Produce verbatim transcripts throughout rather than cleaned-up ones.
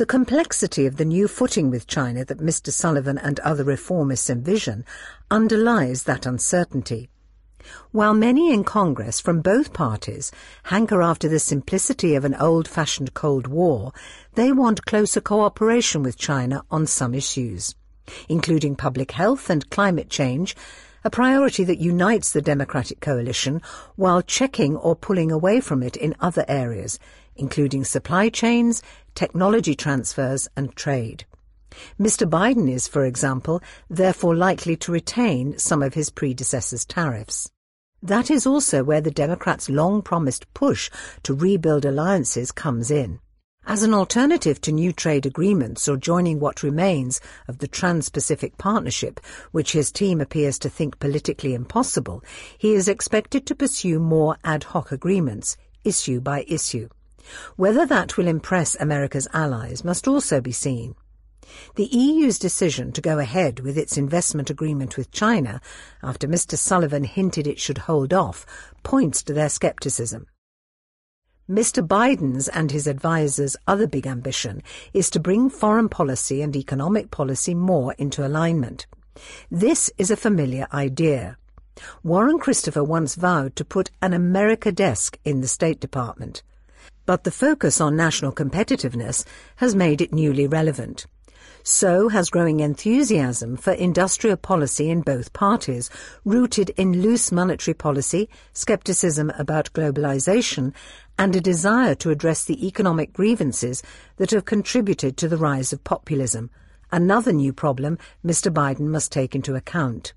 The complexity of the new footing with China that Mister Sullivan and other reformists envision underlies that uncertainty. While many in Congress from both parties hanker after the simplicity of an old-fashioned Cold War, they want closer cooperation with China on some issues, including public health and climate change, a priority that unites the Democratic coalition while checking or pulling away from it in other areas, including supply chains, technology transfers and trade. Mister Biden is, for example, therefore likely to retain some of his predecessor's tariffs. That is also where the Democrats' long-promised push to rebuild alliances comes in. As an alternative to new trade agreements or joining what remains of the Trans-Pacific Partnership, which his team appears to think politically impossible, he is expected to pursue more ad hoc agreements, issue by issue. Whether that will impress America's allies must also be seen. The E U's decision to go ahead with its investment agreement with China, after Mister Sullivan hinted it should hold off, points to their scepticism. Mister Biden's and his advisers' other big ambition is to bring foreign policy and economic policy more into alignment. This is a familiar idea. Warren Christopher once vowed to put an America desk in the State Department, but the focus on national competitiveness has made it newly relevant. So has growing enthusiasm for industrial policy in both parties, rooted in loose monetary policy, scepticism about globalization, and a desire to address the economic grievances that have contributed to the rise of populism, another new problem Mister Biden must take into account.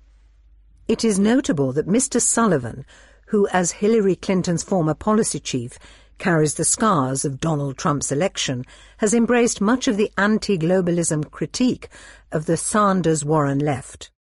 It is notable that Mister Sullivan, who as Hillary Clinton's former policy chief carries the scars of Donald Trump's election, has embraced much of the anti-globalism critique of the Sanders-Warren left.